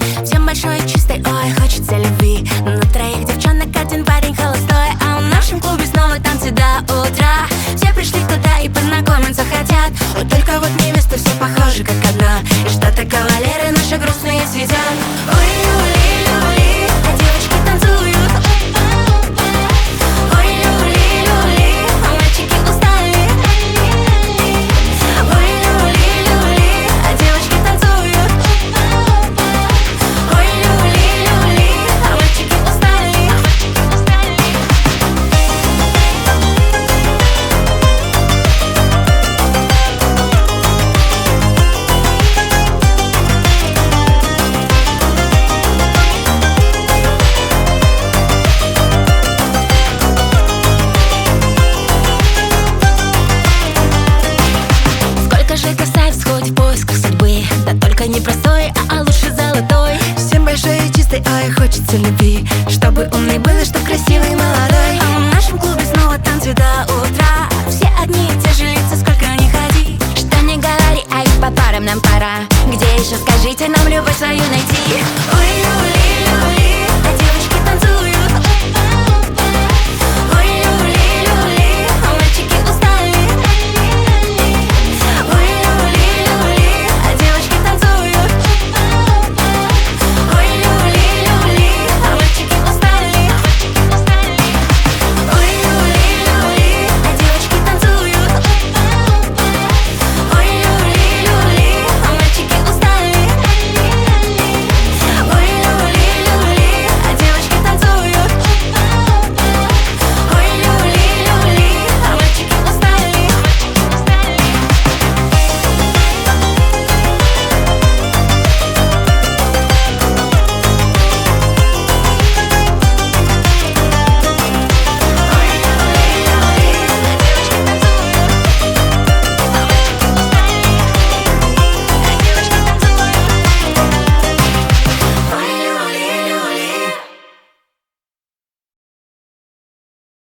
Всем большой и чистой, ой, хочется любви. Но на троих девчонок один парень холостой. А в нашем клубе снова танцы до утра. Все пришли туда и познакомиться хотят. Вот только вот невесты все похожи как одна. И что-то кавалеры наши грустные сидят. Ой, люли, люли, а девочки танцуют. Ой, люли, люли, а мальчики устали. Ой, люли, люли, а девочки танцуют. Ой, люли, люли, а мальчики устали. Сколько же красавиц ходит в поисках судьбы. Да только не простой, а лучше золотой. Всем большой и чистой, ой, хочется любви. Чтобы умный был и чтоб красивый и молодой. А в нашем клубе снова танцы до утра. Все одни и те же лица, сколько ни ходи. Что не говори, ай, по парам нам пора. Где еще, скажите, нам любовь свою найти? Ой,